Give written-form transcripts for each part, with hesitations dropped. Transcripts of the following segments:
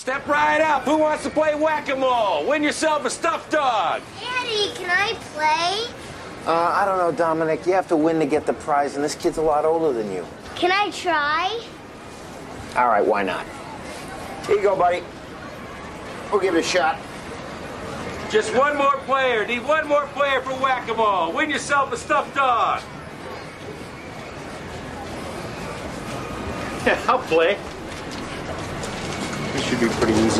Step right up. Who wants to play whack-a-mole? Win yourself a stuffed dog. Daddy, can I play? I don't know, Dominic. You have to win to get the prize, and this kid's a lot older than you. Can I try? All right, why not? Here you go, buddy. We'll give it a shot. Just one more player. Need one more player for whack-a-mole. Win yourself a stuffed dog. Yeah, I'll play. This should be pretty easy.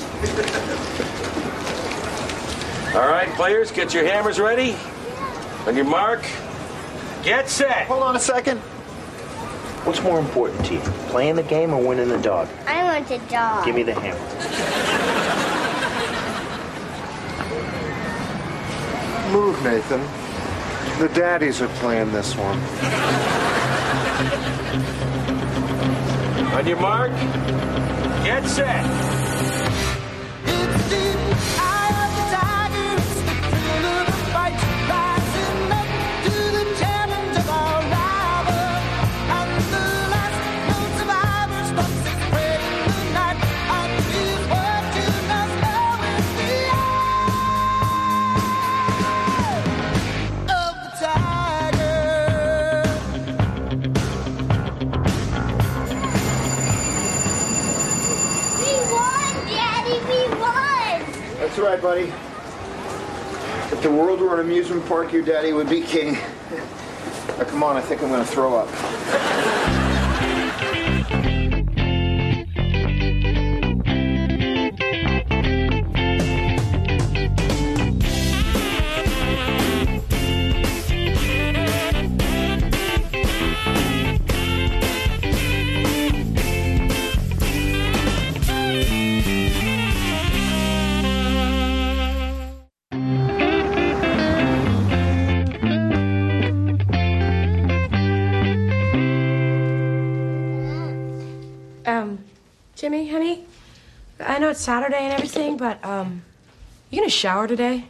All right, players, get your hammers ready. On your mark, get set. Hold on a second. What's more important to you, playing the game or winning the dog? I want the dog. Give me the hammer. Move, Nathan. The daddies are playing this one. On your mark, get set. That's right, buddy. If the world were an amusement park, your daddy would be king. Now, come on, I think I'm going to throw up. Jimmy, honey, I know it's Saturday and everything, but, you gonna shower today?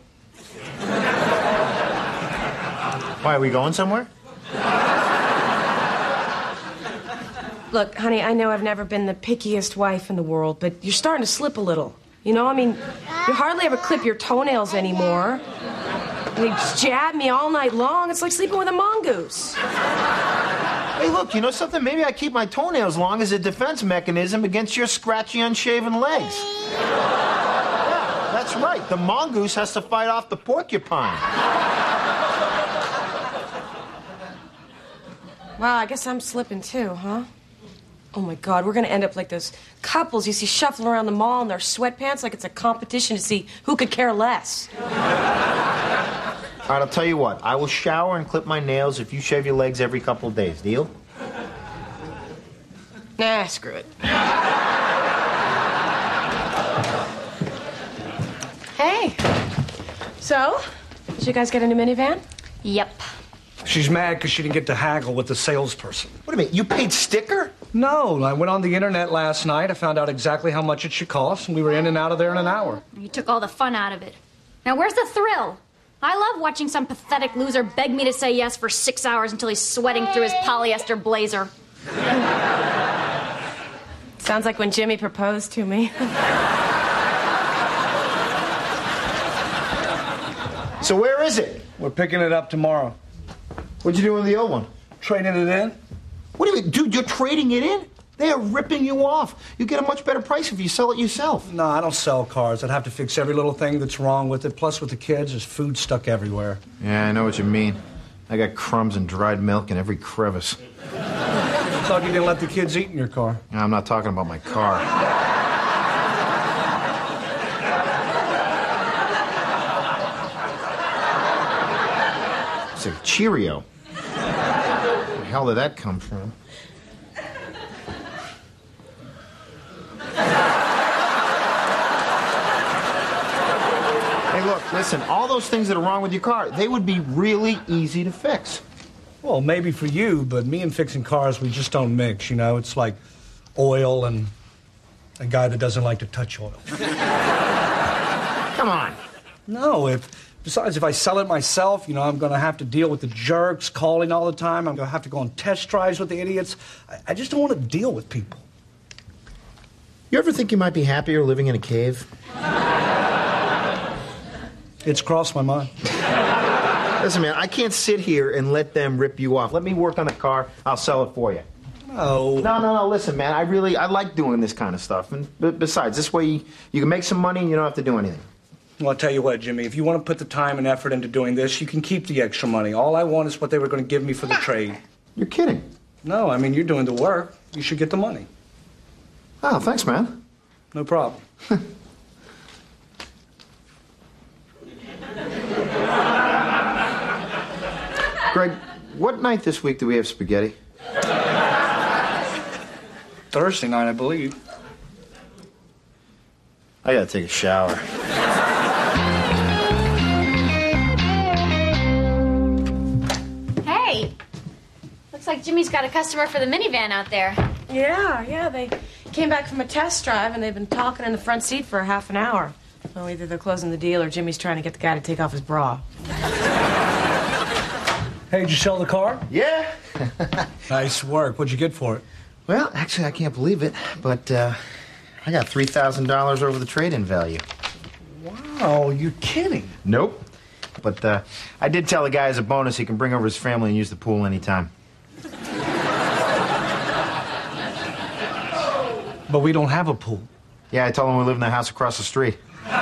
Why, are we going somewhere? Look, honey, I know I've never been the pickiest wife in the world, but you're starting to slip a little. You know, I mean, you hardly ever clip your toenails anymore. And you jab me all night long. It's like sleeping with a mongoose. Hey, look, you know something? Maybe I keep my toenails long as a defense mechanism against your scratchy, unshaven legs. Yeah, that's right. The mongoose has to fight off the porcupine. Wow, I guess I'm slipping too, huh? Oh, my God, we're going to end up like those couples you see shuffling around the mall in their sweatpants like it's a competition to see who could care less. All right, I'll tell you what. I will shower and clip my nails if you shave your legs every couple of days. Deal? Nah, screw it. Hey. So, did you guys get a new minivan? Yep. She's mad because she didn't get to haggle with the salesperson. What do you mean? You paid sticker? No, I went on the internet last night. I found out exactly how much it should cost, and we were in and out of there in an hour. You took all the fun out of it. Now, where's the thrill? I love watching some pathetic loser beg me to say yes for 6 hours until he's sweating through his polyester blazer. Sounds like when Jimmy proposed to me. So where is it? We're picking it up tomorrow. What'd you do with the old one? Trading it in? What do you mean? Dude, you're trading it in? They are ripping you off. You get a much better price if you sell it yourself. No, I don't sell cars. I'd have to fix every little thing that's wrong with it. Plus, with the kids, there's food stuck everywhere. Yeah, I know what you mean. I got crumbs and dried milk in every crevice. I thought you didn't let the kids eat in your car. No, I'm not talking about my car. It's a Cheerio. Where the hell did that come from? Hey, look, listen, all those things that are wrong with your car, they would be really easy to fix. Well, maybe for you, but me and fixing cars, we just don't mix, you know? It's like oil and a guy that doesn't like to touch oil. Come on. No, besides, if I sell it myself, you know, I'm going to have to deal with the jerks calling all the time. I'm going to have to go on test drives with the idiots. I just don't want to deal with people. You ever think you might be happier living in a cave? It's crossed my mind. Listen, man, I can't sit here and let them rip you off. Let me work on the car. I'll sell it for you. Oh. No. Listen, man, I like doing this kind of stuff. And besides, this way you can make some money and you don't have to do anything. Well, I'll tell you what, Jimmy. If you want to put the time and effort into doing this, you can keep the extra money. All I want is what they were going to give me for the trade. You're kidding. No, I mean, you're doing the work. You should get the money. Oh, thanks, man. No problem. Greg, what night this week do we have spaghetti? Thursday night, I believe. I gotta take a shower. Hey, looks like Jimmy's got a customer for the minivan out there. Yeah, they came back from a test drive and they've been talking in the front seat for half an hour. So either they're closing the deal or Jimmy's trying to get the guy to take off his bra. Hey, did you sell the car? Yeah. Nice work. What'd you get for it? Well, actually, I can't believe it, but I got $3,000 over the trade-in value. Wow, you're kidding. Nope. But I did tell the guy as a bonus he can bring over his family and use the pool anytime. But we don't have a pool. Yeah, I told him we live in the house across the street.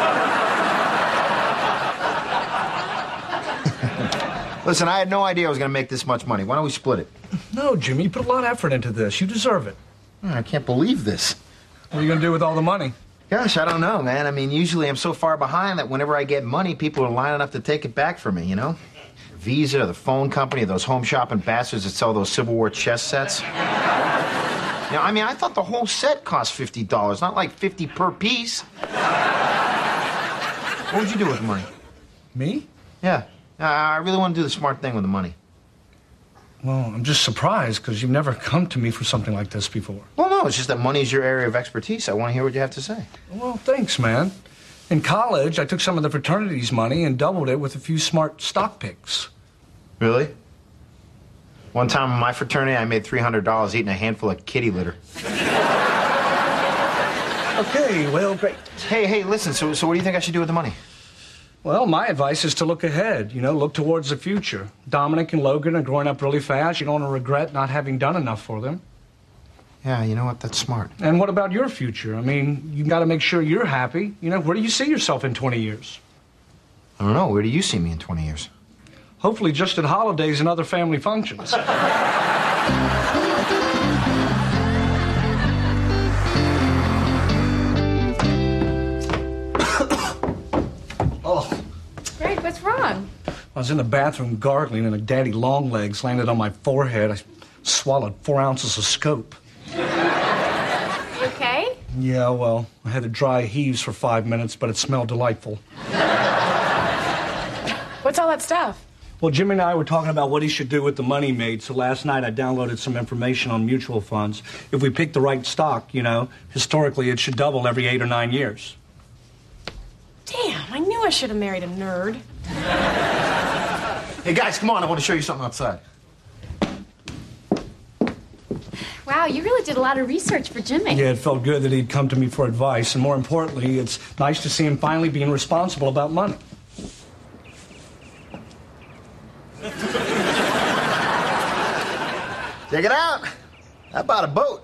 Listen, I had no idea I was going to make this much money. Why don't we split it? No, Jimmy, you put a lot of effort into this. You deserve it. I can't believe this. What are you going to do with all the money? Gosh, I don't know, man. I mean, usually I'm so far behind that whenever I get money, people are lining up to take it back from me, you know? Visa, the phone company, those home shopping bastards that sell those Civil War chess sets. Now, I mean, I thought the whole set cost $50, not like 50 per piece. What would you do with the money? Me? Yeah. I really want to do the smart thing with the money. Well, I'm just surprised because you've never come to me for something like this before. Well, no, it's just that money's your area of expertise. I want to hear what you have to say. Well, thanks, man. In college, I took some of the fraternity's money and doubled it with a few smart stock picks. Really? One time in my fraternity, I made $300 eating a handful of kitty litter. Okay, well, great. Hey, listen, so what do you think I should do with the money? Well, my advice is to look ahead, look towards the future. Dominic and Logan are growing up really fast. You don't want to regret not having done enough for them. Yeah, you know what? That's smart. And what about your future? I mean, you got to make sure you're happy. Where do you see yourself in 20 years? I don't know. Where do you see me in 20 years? Hopefully just at holidays and other family functions. Greg, what's wrong? I was in the bathroom gargling and a daddy long legs landed on my forehead. I swallowed 4 ounces of scope. You okay? Yeah, well, I had to dry heaves for 5 minutes, but it smelled delightful. What's all that stuff? Well, Jimmy and I were talking about what he should do with the money made, so last night I downloaded some information on mutual funds. If we pick the right stock, historically it should double every 8 or 9 years. Damn, I knew I should have married a nerd. Hey, guys, come on. I want to show you something outside. Wow, you really did a lot of research for Jimmy. Yeah, it felt good that he'd come to me for advice, and more importantly, it's nice to see him finally being responsible about money. Check it out. I bought a boat.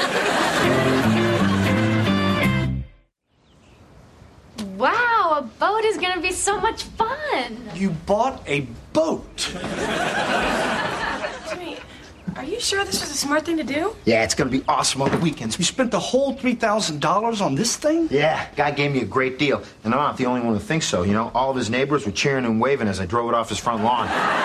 Wow, a boat is going to be so much fun. You bought a boat? Jimmy, are you sure this was a smart thing to do? Yeah, it's going to be awesome on the weekends. You spent the whole $3,000 on this thing? Yeah, guy gave me a great deal. And I'm not the only one who thinks so, All of his neighbors were cheering and waving as I drove it off his front lawn.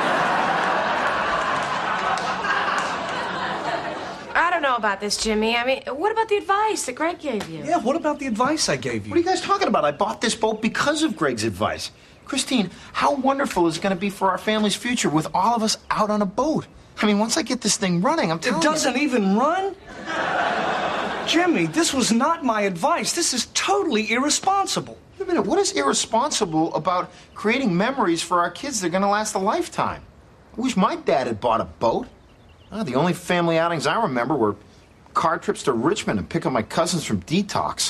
I don't know about this, Jimmy. I mean, what about the advice that Greg gave you? Yeah, what about the advice I gave you? What are you guys talking about? I bought this boat because of Greg's advice. Christine, how wonderful is it going to be for our family's future with all of us out on a boat? I mean, once I get this thing running, I'm telling you... It doesn't even run? Jimmy, this was not my advice. This is totally irresponsible. Wait a minute, what is irresponsible about creating memories for our kids that are going to last a lifetime? I wish my dad had bought a boat. The only family outings I remember were car trips to Richmond and pick up my cousins from detox.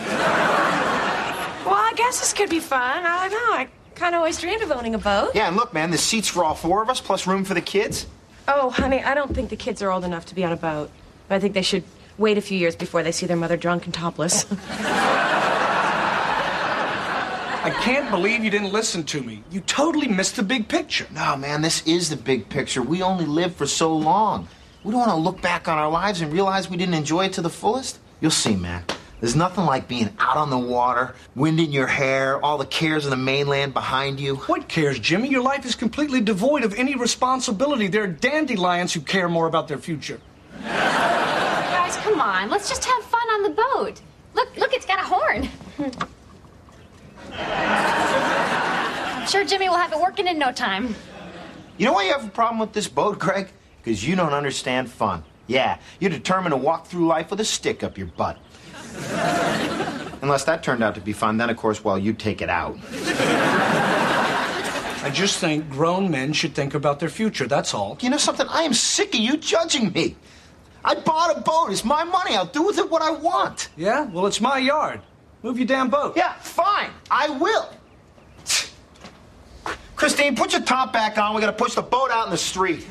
Well, I guess this could be fun. I don't know. I kind of always dreamed of owning a boat. Yeah, and look, man, there's seats for all four of us, plus room for the kids. Oh, honey, I don't think the kids are old enough to be on a boat. I think they should wait a few years before they see their mother drunk and topless. I can't believe you didn't listen to me. You totally missed the big picture. No, man, this is the big picture. We only live for so long. We don't want to look back on our lives and realize we didn't enjoy it to the fullest. You'll see, man. There's nothing like being out on the water, wind in your hair, all the cares of the mainland behind you. What cares, Jimmy? Your life is completely devoid of any responsibility. There are dandelions who care more about their future. Guys, come on. Let's just have fun on the boat. Look, it's got a horn. I'm sure Jimmy will have it working in no time. You know why you have a problem with this boat, Greg? Because you don't understand fun. Yeah, you're determined to walk through life with a stick up your butt. Unless that turned out to be fun, then, of course, well, you take it out. I just think grown men should think about their future, that's all. You know something? I am sick of you judging me. I bought a boat. It's my money. I'll do with it what I want. Yeah? Well, it's my yard. Move your damn boat. Yeah, fine. I will. Christine, put your top back on. We're going to push the boat out in the street.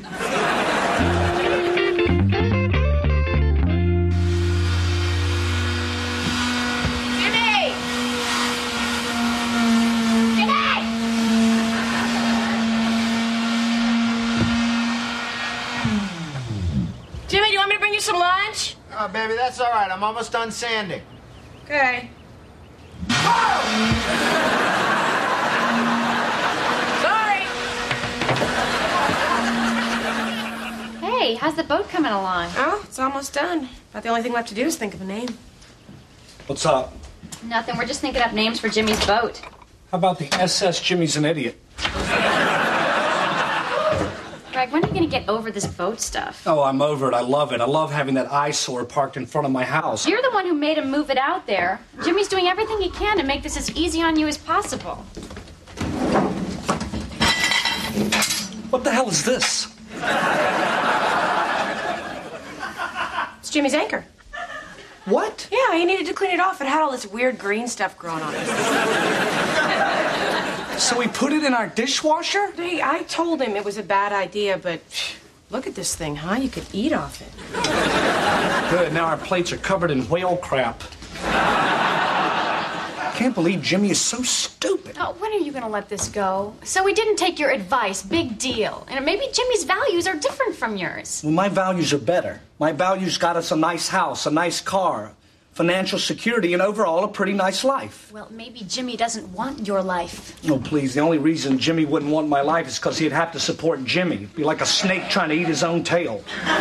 Jimmy, do you want me to bring you some lunch? Oh, baby, that's all right. I'm almost done sanding. Okay. Sorry. Hey, how's the boat coming along? Oh, it's almost done. About the only thing left to do is think of a name. What's up? Nothing. We're just thinking up names for Jimmy's boat. How about the SS Jimmy's an Idiot? Greg, when are you going to get over this boat stuff? Oh, I'm over it. I love it. I love having that eyesore parked in front of my house. You're the one who made him move it out there. Jimmy's doing everything he can to make this as easy on you as possible. What the hell is this? It's Jimmy's anchor. What? Yeah, he needed to clean it off. It had all this weird green stuff growing on it. So we put it in our dishwasher? Hey, I told him it was a bad idea, but look at this thing, huh? You could eat off it. Good, now our plates are covered in whale crap. Can't believe Jimmy is so stupid. Oh, when are you going to let this go? So we didn't take your advice. Big deal. And maybe Jimmy's values are different from yours. Well, my values are better. My values got us a nice house, a nice car, financial security, and overall a pretty nice life. Well, maybe Jimmy doesn't want your life. Oh, please, the only reason Jimmy wouldn't want my life is because he'd have to support Jimmy. It'd be like a snake trying to eat his own tail.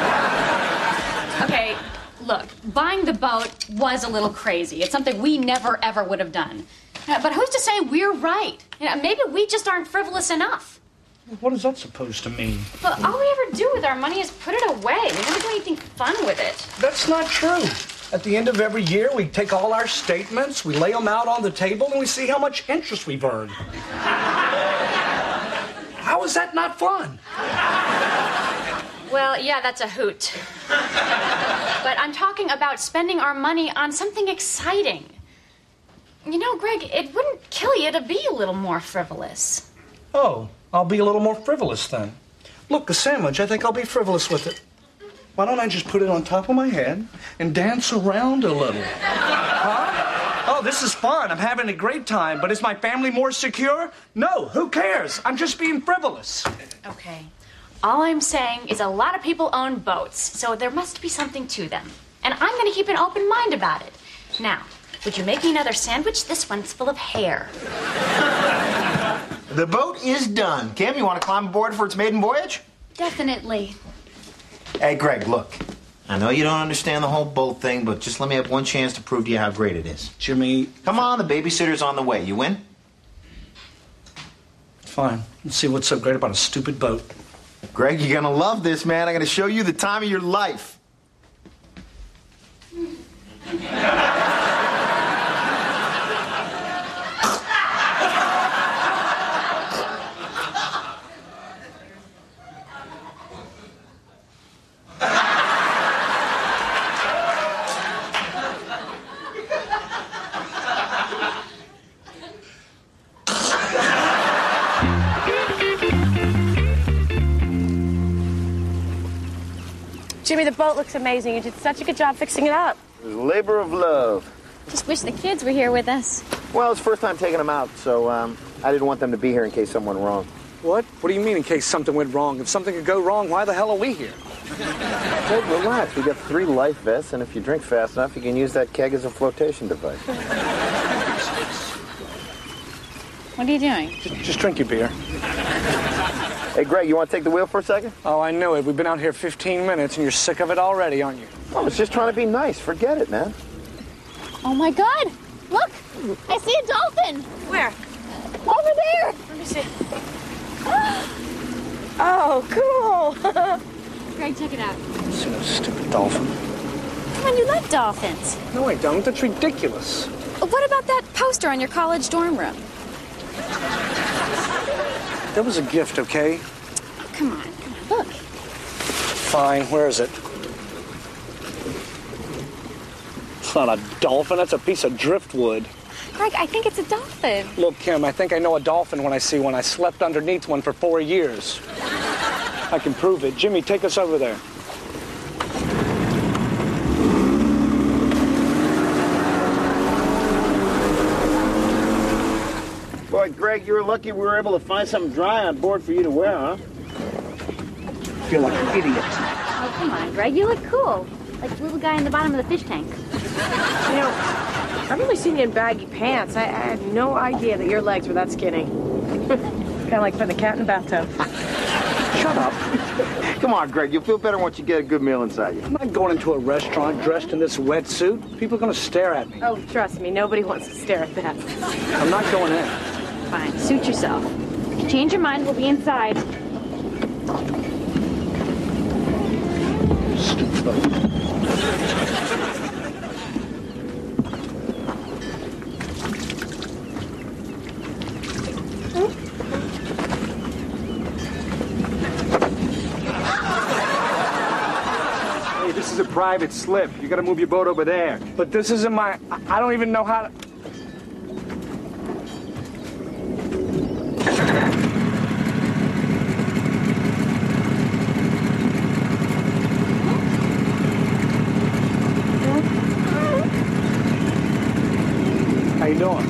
Okay, look, buying the boat was a little crazy. It's something we never, ever would have done. But who's to say we're right? You know, maybe we just aren't frivolous enough. What is that supposed to mean? But all we ever do with our money is put it away. We never do anything fun with it. That's not true. At the end of every year, we take all our statements, we lay them out on the table, and we see how much interest we've earned. How is that not fun? Well, yeah, that's a hoot. But I'm talking about spending our money on something exciting. You know, Greg, it wouldn't kill you to be a little more frivolous. Oh, I'll be a little more frivolous then. Look, a sandwich, I think I'll be frivolous with it. Why don't I just put it on top of my head and dance around a little? Huh? Oh, this is fun. I'm having a great time. But is my family more secure? No, who cares? I'm just being frivolous. Okay. All I'm saying is a lot of people own boats, so there must be something to them. And I'm going to keep an open mind about it. Now, would you make me another sandwich? This one's full of hair. The boat is done. Kim, you want to climb aboard for its maiden voyage? Definitely. Hey, Greg, look. I know you don't understand the whole boat thing, but just let me have one chance to prove to you how great it is. Jimmy. Come on, the babysitter's on the way. You win? Fine. Let's see what's so great about a stupid boat. Greg, you're going to love this, man. I'm going to show you the time of your life. Jimmy, the boat looks amazing. You did such a good job fixing it up. It was a labor of love. Just wish the kids were here with us. Well, it's the first time taking them out, so I didn't want them to be here in case something went wrong. What? What do you mean in case something went wrong? If something could go wrong, why the hell are we here? Hey, relax. We got 3 life vests, and if you drink fast enough, you can use that keg as a flotation device. What are you doing? Just drink your beer. Hey, Greg, you want to take the wheel for a second? Oh, I knew it. We've been out here 15 minutes, and you're sick of it already, aren't you? I was just trying to be nice. Forget it, man. Oh my God! Look! I see a dolphin! Where? Over there! Let me see. Oh, cool. Greg, check it out. See that stupid dolphin? Come on, you love dolphins. No, I don't. That's ridiculous. What about that poster on your college dorm room? That was a gift, okay? Oh, come on, look. Fine. Where is it? It's not a dolphin. That's a piece of driftwood. Greg, I think it's a dolphin. Look, Kim, I think I know a dolphin when I see one. I slept underneath one for 4 years. I can prove it. Jimmy, take us over there. Boy, Greg, you were lucky we were able to find something dry on board for you to wear, huh? I feel like an idiot. Oh, come on, Greg, you look cool. Like the little guy in the bottom of the fish tank. You know, I've only seen you in baggy pants. I had no idea that your legs were that skinny. Kind of like putting the cat in the bathtub. Shut up. Come on, Greg. You'll feel better once you get a good meal inside you. I'm not going into a restaurant dressed in this wetsuit. People are going to stare at me. Oh, trust me, nobody wants to stare at that. I'm not going in. Fine, suit yourself. If you change your mind, we'll be inside. Stupid. This is a private slip. You gotta move your boat over there. But this isn't my... I don't even know how to... How you doing?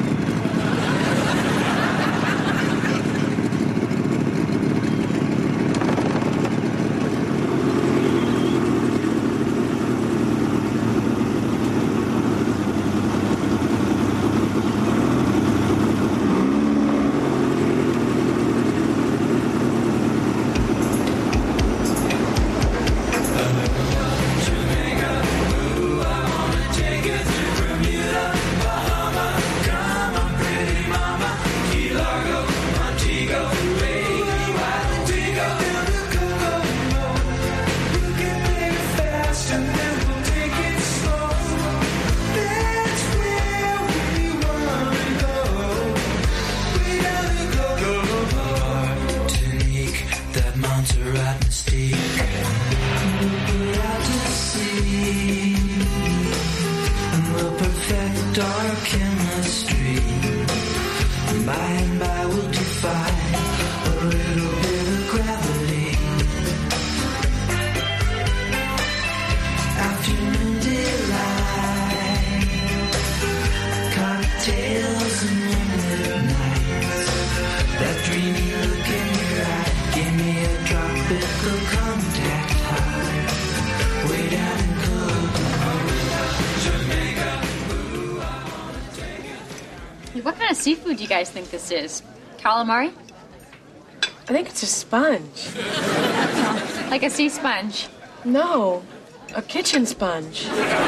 What kind of seafood do you guys think this is? Calamari? I think it's a sponge. Like a sea sponge? No, a kitchen sponge.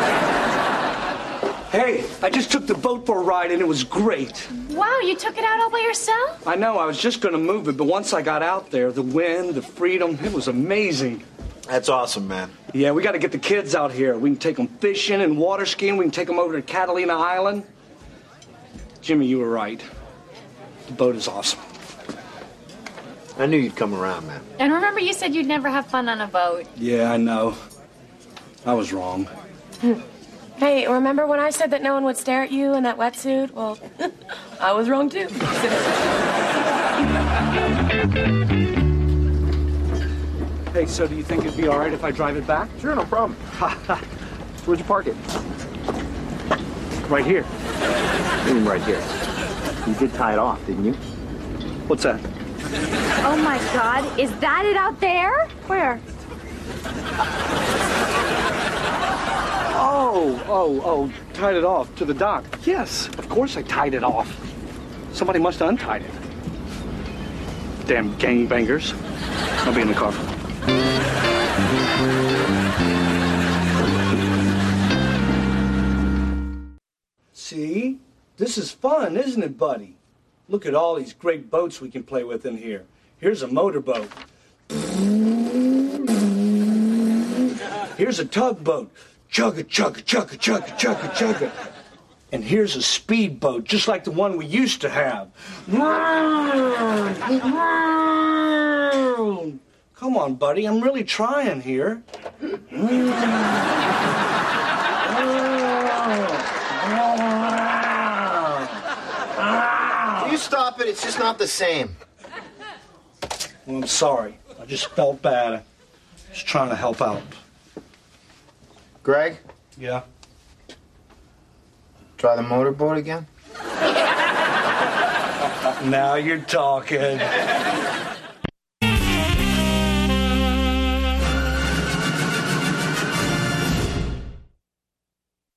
Hey, I just took the boat for a ride and it was great. Wow, you took it out all by yourself? I know, I was just going to move it, but once I got out there, the wind, the freedom, it was amazing. That's awesome, man. Yeah, we got to get the kids out here. We can take them fishing and water skiing. We can take them over to Catalina Island. Jimmy, you were right. The boat is awesome. I knew you'd come around, man. And remember you said you'd never have fun on a boat. Yeah, I know. I was wrong. Hey, remember when I said that no one would stare at you in that wetsuit? Well, I was wrong too. Hey, so do you think it'd be all right if I drive it back? Sure, no problem. Where'd you park it? Right here. What do you mean right here? You did tie it off, didn't you? What's that? Oh my God, is that it out there? Where? Oh, tied it off to the dock. Yes, of course I tied it off. Somebody must have untied it. Damn gangbangers. I'll be in the car. See? This is fun, isn't it, buddy? Look at all these great boats we can play with in here. Here's a motorboat. Here's a tugboat. Chugga, chugga, chugga, chugga, chugga, chugga. And here's a speedboat, just like the one we used to have. Come on, buddy, I'm really trying here. Can you stop it? It's just not the same. Well, I'm sorry. I just felt bad. I was trying to help out. Greg, Yeah? try the motorboat again? Now you're talking.